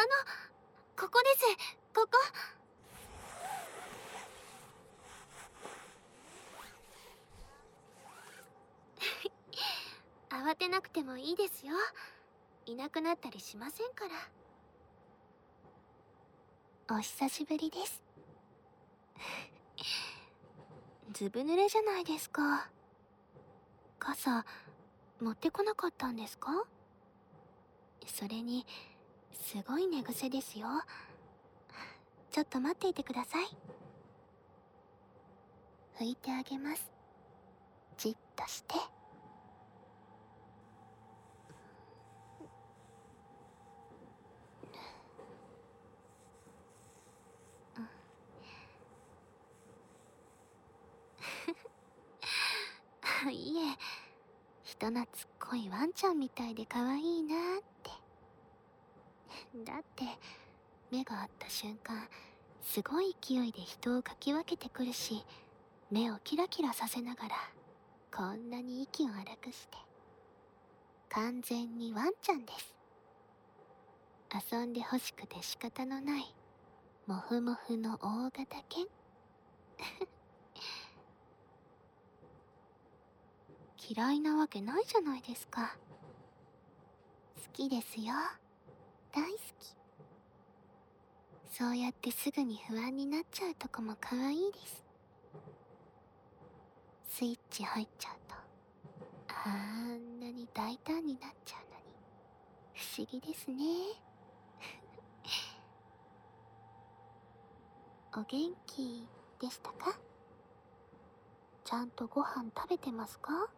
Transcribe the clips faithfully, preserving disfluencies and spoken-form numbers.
ここです。ここ。慌てなくてもいいですよ。いなくなったりしませんから。お久しぶりです。ずぶ濡れじゃないですか。傘持ってこなかったんですか？それにすごい寝癖ですよ。ちょっと待っていてください。拭いてあげます。じっとして。いえ、人懐っこいワンちゃんみたいで可愛いなーって。だって目が合った瞬間、すごい勢いで人をかき分けてくるし、目をキラキラさせながらこんなに息を荒くして。完全にワンちゃんです。遊んで欲しくて仕方のないモフモフの大型犬。嫌いなわけないじゃないですか。好きですよ。大好き。そうやってすぐに不安になっちゃうとこも可愛いです。スイッチ入っちゃうとあんなに大胆になっちゃうのに不思議ですね。お元気でしたか？ちゃんとご飯食べてますか？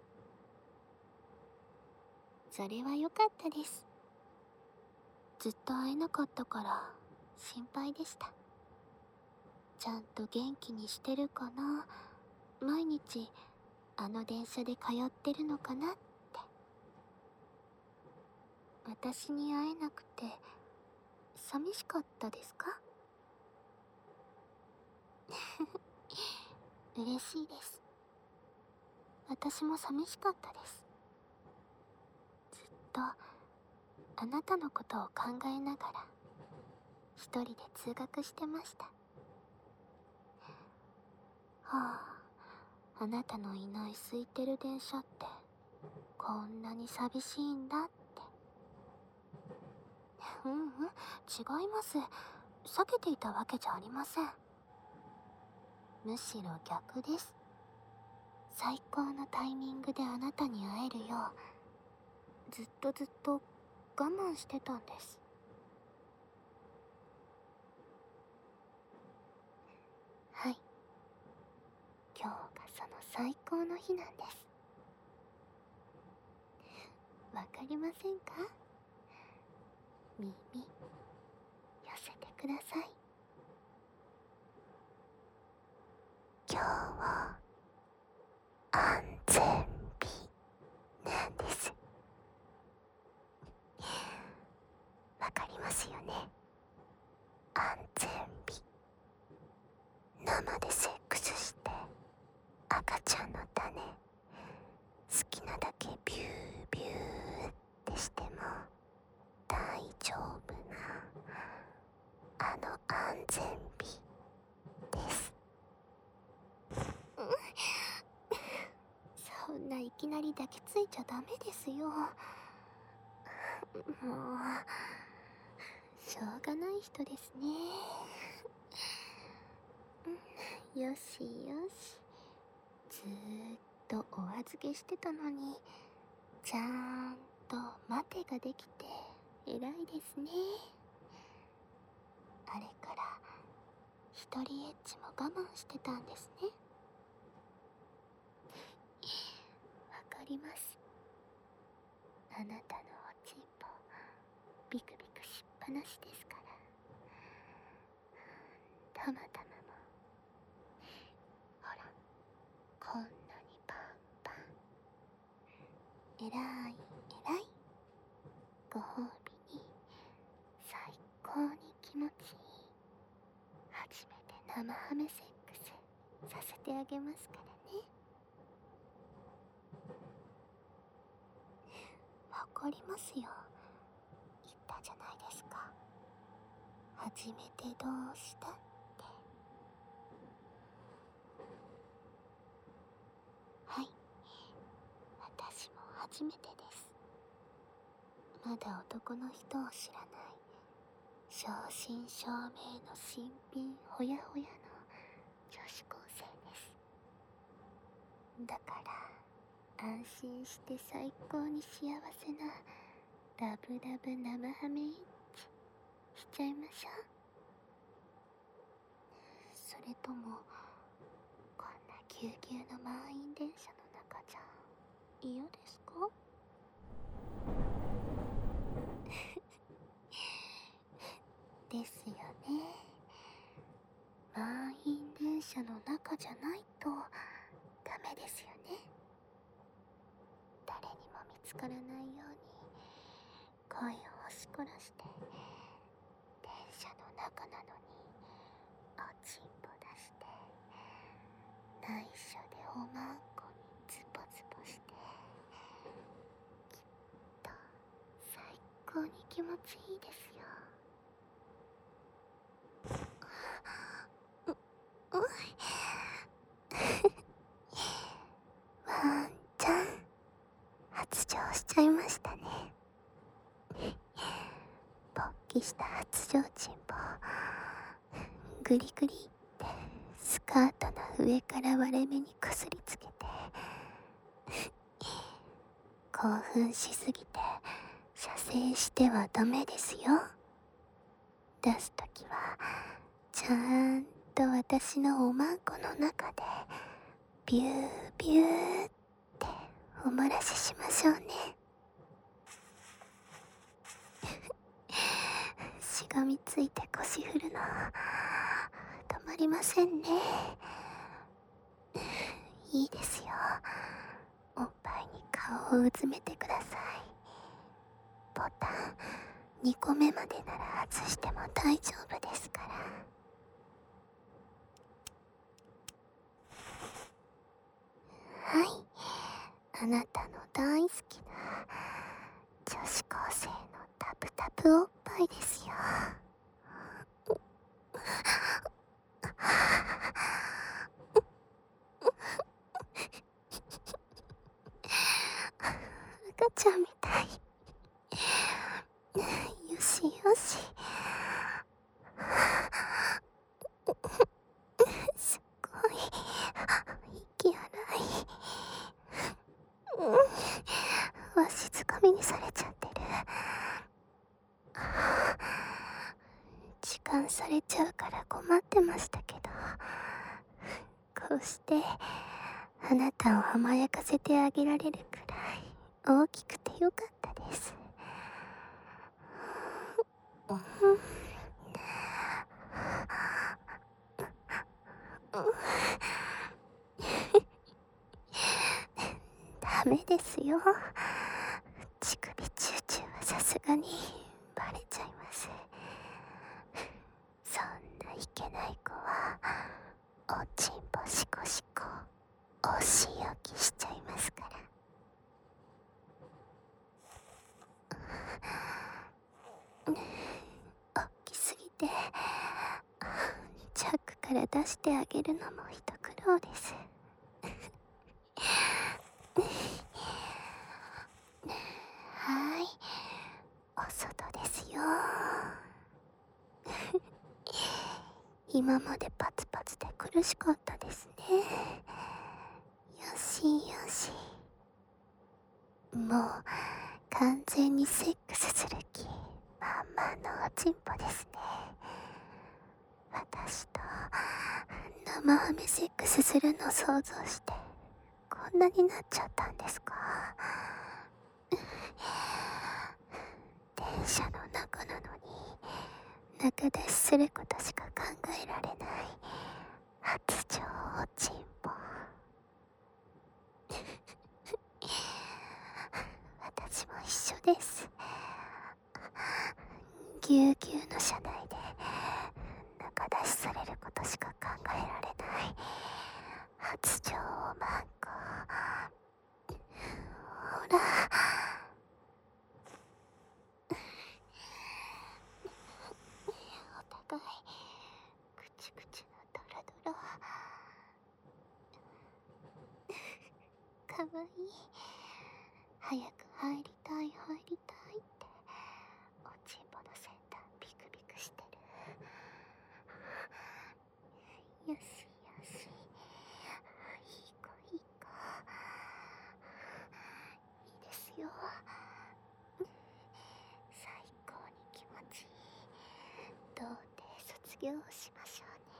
それは良かったです。ずっと会えなかったから心配でした。ちゃんと元気にしてるかな、毎日あの電車で通ってるのかなって。私に会えなくて寂しかったですか？嬉しいです。私も寂しかったです。ずっとあなたのことを考えながら一人で通学してました。はあ、あなたのいない空いてる電車ってこんなに寂しいんだって。うんうん、違います。避けていたわけじゃありません。むしろ逆です。最高のタイミングであなたに会えるようずっとずっと我慢してたんです。はい、今日がその最高の日なんです。わかりませんか？耳寄せてください。今日は安全日なんです。わかりますよね。安全日。生でセックスして赤ちゃんの種好きなだけビュービューってしても大丈夫なあの安全日です。そんないきなり抱きついちゃダメですよ。もうしょうがない人ですね。よしよし、ずーっとお預けしてたのにちゃんと待てができて偉いですね。あれから一人エッチも我慢してたんですね。わかります。あなたのおちんぽビクビクしっぱなしですから。たまたまもほらこんなにパンパン。えらいえらい。ご褒美に最高に気持ちいい初めて生ハメセックスさせてあげますからね。わかりますよ。言ったじゃないですか。 初めてどうしたって。はい、私も初めてです。まだ男の人を知らない正真正銘の新品ほやほやの女子高生です。だから安心して最高に幸せなラブラブ生ハメイッチしちゃいましょう。それともこんなぎゅうぎゅうの満員電車の中じゃ嫌ですか？ですよね。満員電車の中じゃないとダメですよね。誰にも見つからないように声を押し凝らして電車の中なのにおちんぽ出して内緒でおまんこにズボズボして、きっと最高に気持ちいいですよ。ううワンちゃん発情しちゃいましたね。勃起した発情チンポグリグリってスカートの上から割れ目にこすりつけて興奮しすぎて射精してはダメですよ。出すときはちゃんと私のおまんこの中でビュービューってお漏らししましょうね。しがみついて腰振るの止まりませんね。いいですよ。おっぱいに顔をうずめてください。ボタンにこめまでなら外しても大丈夫ですから。はい、あなたの大好きな女子高生のタプタプおっぱいですよ。赤ちゃんみたい。よしよし。すっごい息荒い。うん、わしづかみにされちゃってる。時間されちゃうから困ってましたけど、こうしてあなたを甘やかせてあげられるくらい大きくてよかったです。うん、ダメですよ。乳首チューチューはさすがにバレちゃいます。そんないけない子はおちんぽシコシコお仕置きしちゃいますから。大きすぎてチャックから出してあげるのも一苦労です。はい、お外ですよ。今までパツパツで苦しかったですね。よしよし。もう完全にセックスする気まんまのおちんぽですね。私と生ハメセックスするの想像してこんなになっちゃったんですか。電車の中なのに中出しすることしか考えられない発情おちんぽ。私も一緒です。ぎゅうぎゅうの車内で中出しされることしか考えられない発情おまんこ。ほらおかわいい。早く入りたい入りたいっておちんぽの先端ビクビクしてる。よしよし、いい子いい子、いいですよ。最高に気持ちいい。童貞卒業しましょうね。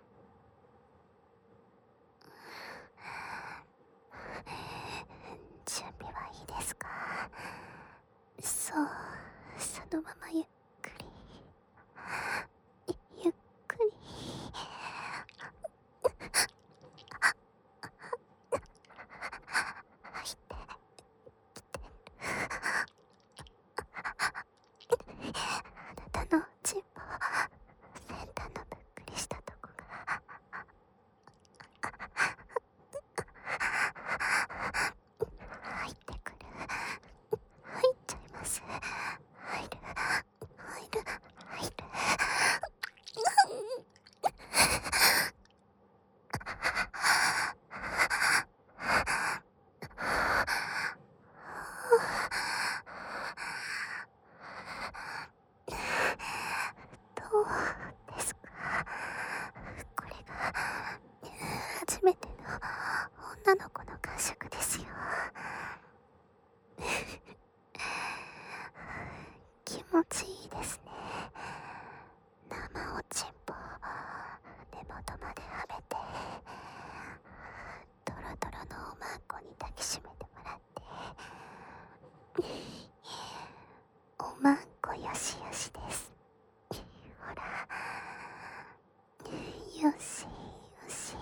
準備はいいですか？そう、そのままゆっくりゆっくり。入ってきてる。あなたのチンポ先端のぷっくりしたとこが入ってくる。入っちゃいます。入る入る入る。どうですか？これが初めての女の子の感触ですよ。気持ちいいですね。生おちんぽ根元まではめて、トロトロのおまんこに抱きしめてもらって、おまんこよしよしです。ほら、よしよし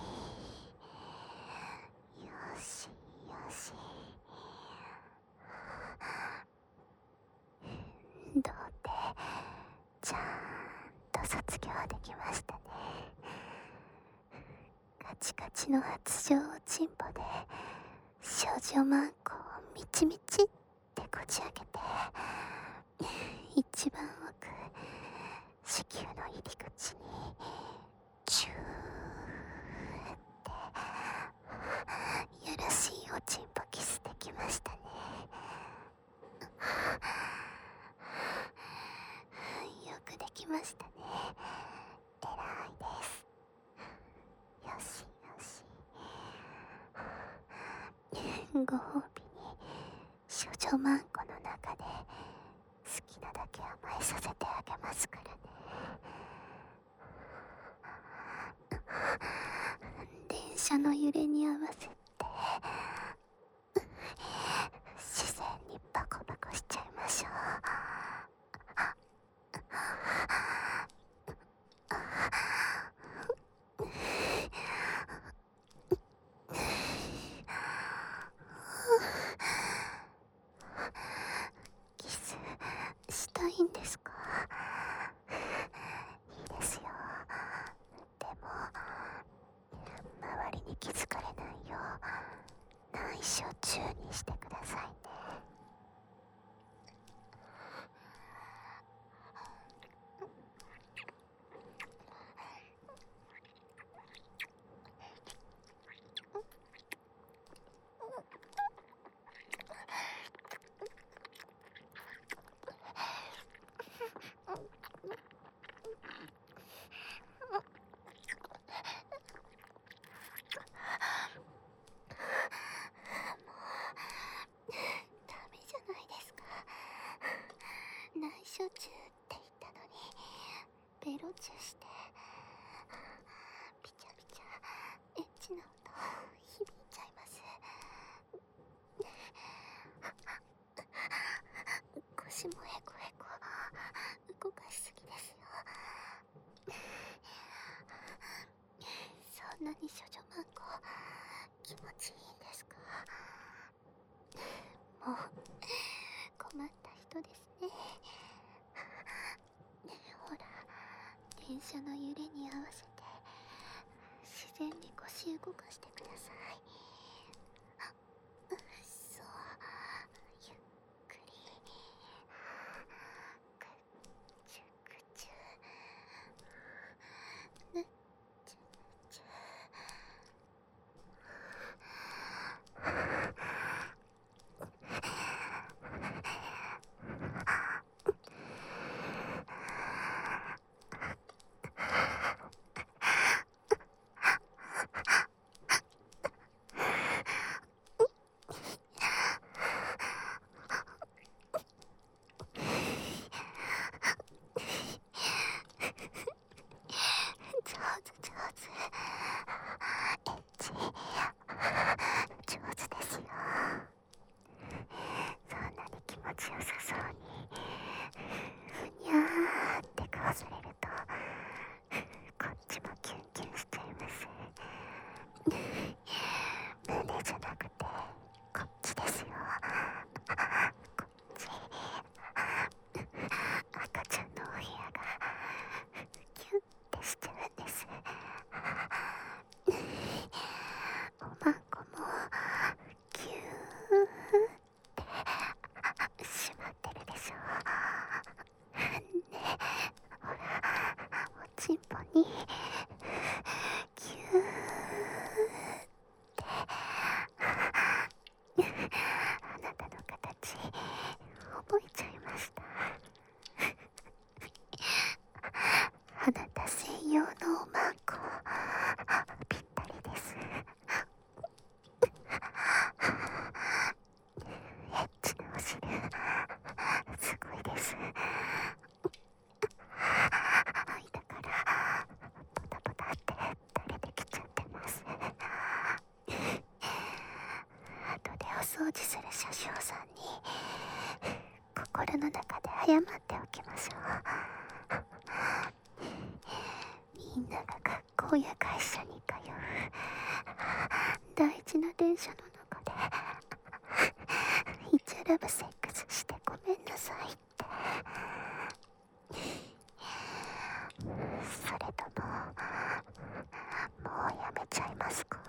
よしよし。童貞ちゃんと卒業できましたね。カチカチの発情おちんぽで少女マンコをみちみちってこじ開けて、一番奥子宮の入り口にチューってやらしいおちんぽキスできましたね。よくできましたね。えらいです。よしよし。ご褒美に少女マンコの中で好きなだけ甘えさせてあげますからね。電車の揺れに合わせて自然にバコバコしちゃいましょう。キスしたいんですか？いいですよ。でも周りに気づかれないよう内緒中にしてくださいね。内緒中って言ったのにベロチュして、ピチャピチャエッチな音響いちゃいます。腰もヘコヘコ動かしすぎですよ。そんなに少女マンコ気持ちいいんですか？もう困った人ですね。ほら、電車の揺れに合わせて自然に腰動かしてください。そう、ゆっくりくっちゅくちゅぬっちゅぬっちゅ。 ちんぽにキューってあなたの形覚えちゃいました。あなた専用のおまんこぴったりです。エッチなお汁すごいです。間からポタポタって垂れてきちゃってます。後でお掃除する車掌さんに心の中で謝っておきましょう。みんなが学校や会社に通う大事な電車の中でイチャラブセックスしてごめんなさいって。それとももうやめちゃいますか？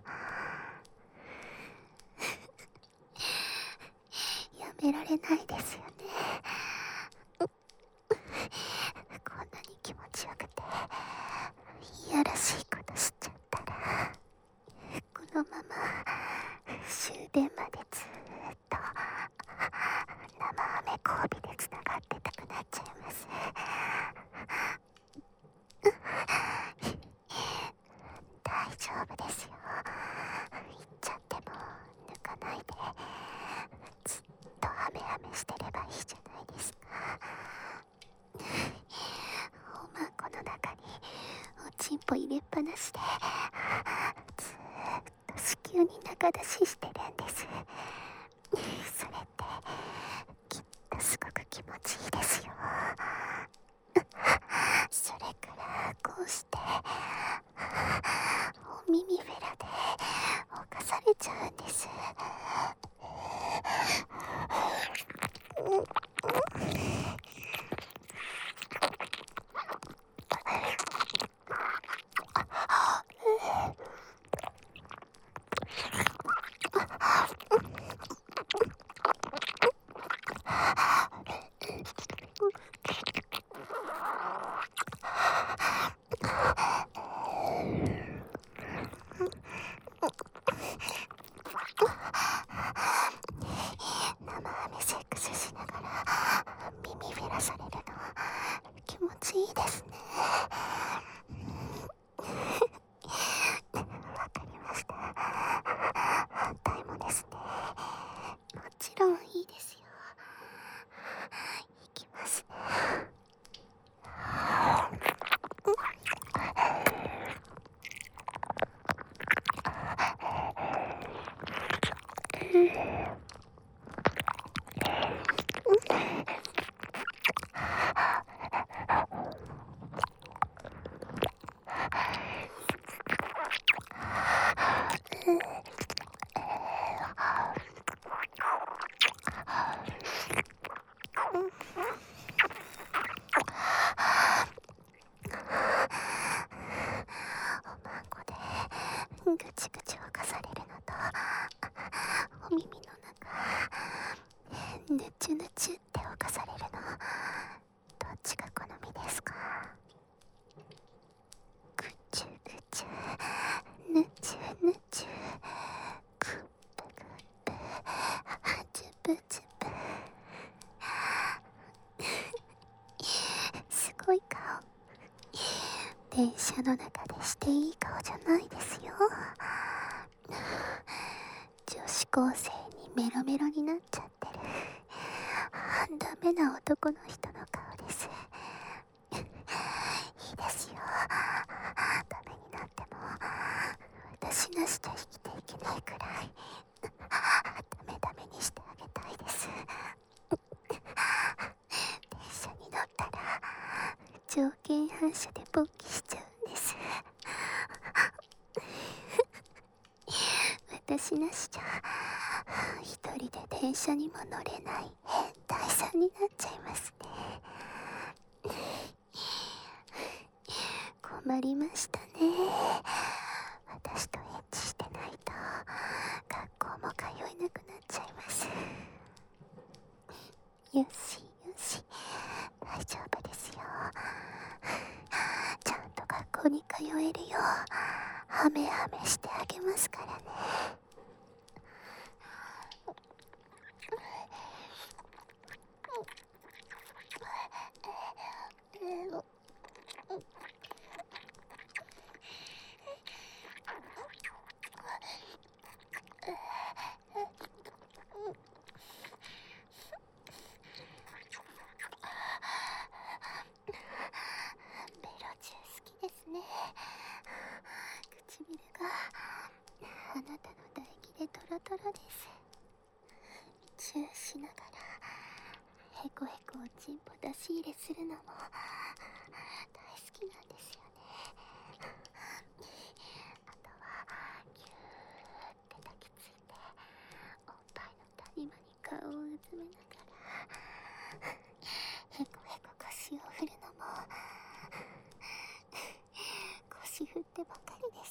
やめられないですよね。こんなに気持ちよくていやらしいことしちゃったらこのまま終電までずーっと生アメ交尾でつながってたくなっちゃいます。大丈夫ですよ。行っちゃっても抜かないでずっとハメハメしてればいいじゃないですか。おまんこの中におちんぽ入れっぱなしでずーっと子宮に中出ししてるんです。それってきっとすごく気持ちいいですよ。それからこうしてお耳フェラで犯されちゃうんです。生ハメセックスしながら耳フェラされるの気持ちいいですね。わかりました。反対もですね。もちろんいいですよ。いきますね。ぐちぐち沸かされるのとお耳の中ぬちゅぬちゅって沸かされるのどっちが好みですか？ぐちゅぐちゅぬちゅぬちゅグップグップジュブジュブすごい顔。電車の中でしていい顔じゃないですよ。女子高生にメロメロになっちゃってるダメな男の人の顔です。いいですよ。ダメになっても私なしじゃ生きていけないくらいダメダメにしてあげたいです。電車に乗ったら条件反射で勃起しちゃうんです。私なしじゃ一人で電車にも乗れない変態さんになっちゃいますね。困りましたね。私とエッチしてないと学校も通えなくなっちゃいます。よしよし、大丈夫ですよ。ちえるようハメハメしてあげますからね。ベロチュー好きですね。唇があなたの唾液でトロトロです。チューしながらヘコヘコおちんぽ出し入れするのも大好きなんですよね。あとはギューって抱きついておっぱいの谷間に顔をうずめながらヘコヘコ腰を振るのも腰振ってばかりです。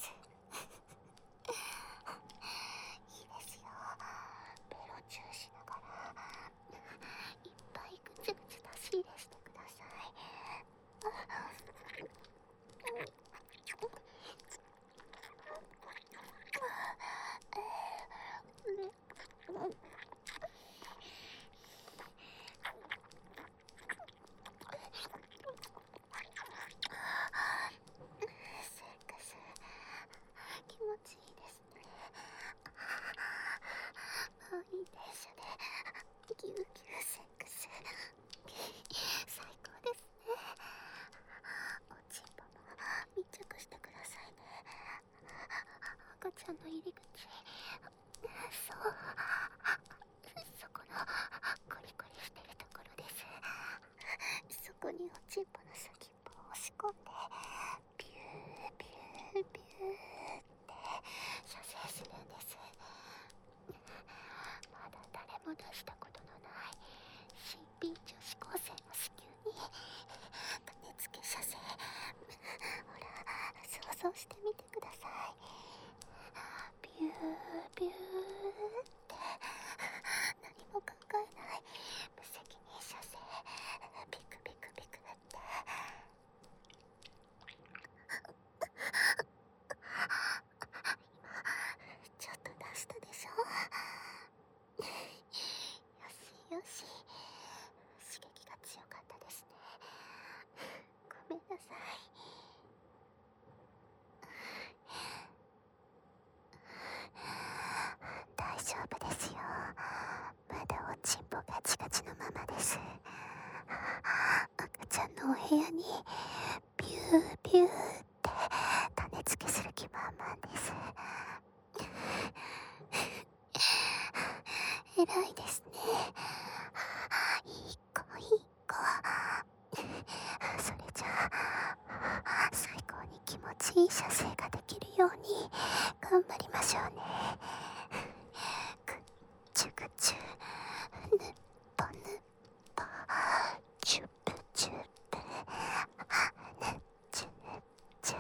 いいですよ。ベロチューしながらいっぱいぐちゅぐちゅ出し入れしてください。セックス気持ちいいですね。満員電車でギューギューセックス最高ですね。おちんぽも密着してくださいね。赤ちゃんの入り口、そう、そこのコリコリしてるところです。そこにおちんぽの先っぽを押し込んでビュービュービューって射精するんです。まだ誰も出したことのない新品女子高生の子宮に種付け射精、ほら想像してみてください。ビュービューって何も考えない無責任射精、ビクビクビクって今ちょっと出したでしょ。よしよし、刺激が強かったですね。ごめんなさい。大丈夫ですよ。まだおちんぽガチガチのままです。赤ちゃんのお部屋にビュービューって種付けする気満々です。偉いですね。いい子いい子。それじゃあ最高に気持ちいい射精ができるように頑張りましょうね。ぐっちゅぐちゅ、ぬっぽぬっぽ、チュップチュップ、ぬっちゅぬっちゅ。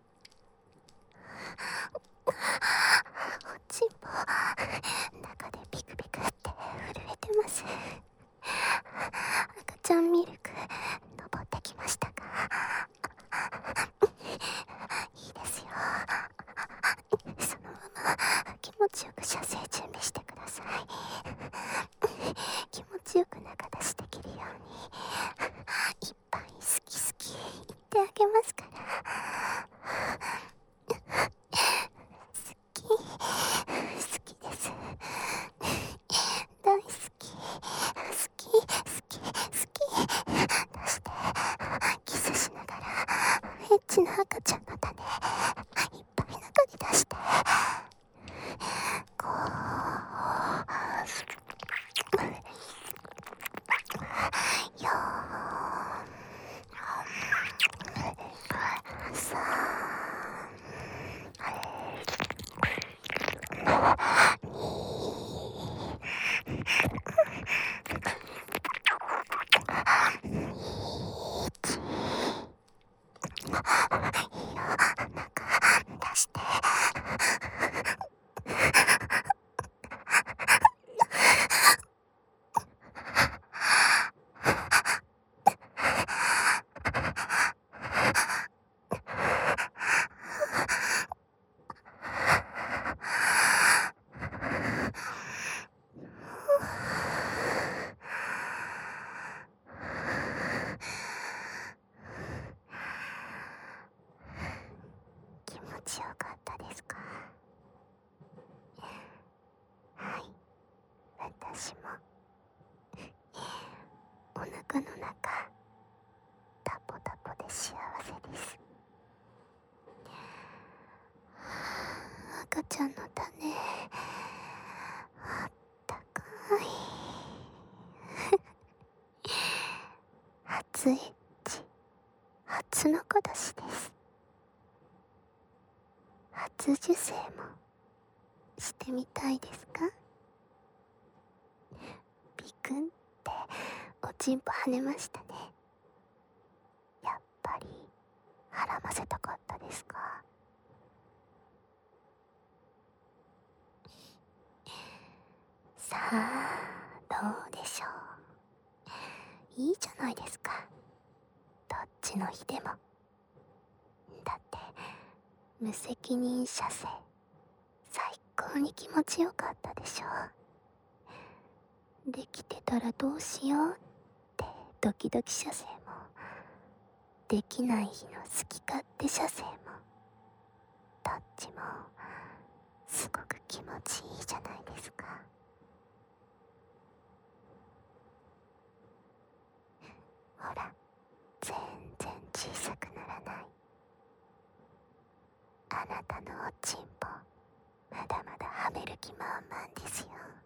おちんぽ中でピクピクって震えてます。赤ちゃんミルク登ってきましたか？いいですよ。そのまま気持ちよく射精準備してください。気持ちよく中出しできるようにいっぱい好き好き言ってあげますから。好き好きです。大好き好き好き好き出してキスしながらエッチな赤ちゃんの種いっぱい中に出してこうよーさ出して赤ちゃんの種、あったかい。初エッチ、初の子出しです。初受精もしてみたいですか？ビクンっておちんぽ跳ねましたね。やっぱりはらませたかったですか？さあ、どうでしょう。いいじゃないですか、どっちの日でも。だって無責任射精、最高に気持ちよかったでしょ。できてたらどうしようってドキドキ射精も、できない日の好き勝手射精も、どっちもすごく気持ちいいじゃないですか。ほら、全然小さくならない。あなたのおちんぽ、まだまだはめる気満々ですよ。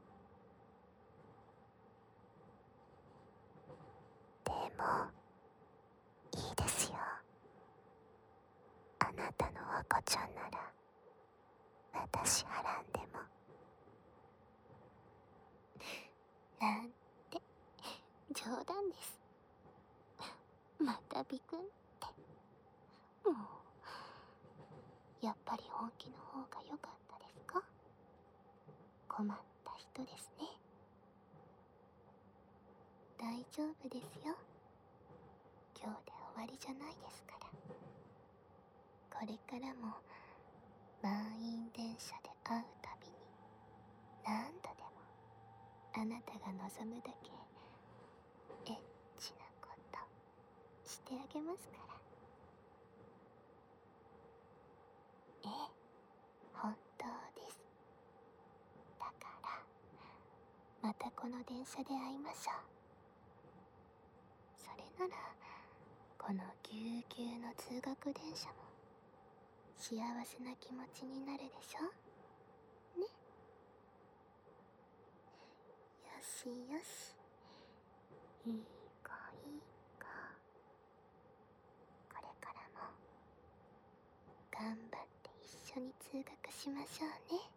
でもいいですよ、あなたの赤ちゃんなら私はらんでも。なんて冗談です。またビクンって。もうやっぱり本気の方が良かったですか？困った人ですね。大丈夫ですよ、今日で終わりじゃないですから。これからも満員電車で会うたびに何度でもあなたが望むだけエッチなことしてあげますから。ええ、本当です。だからまたこの電車で会いましょう。それならこのぎゅうぎゅうの通学電車も幸せな気持ちになるでしょね。よしよし、いい子いい子、これからも頑張って一緒に通学しましょうね。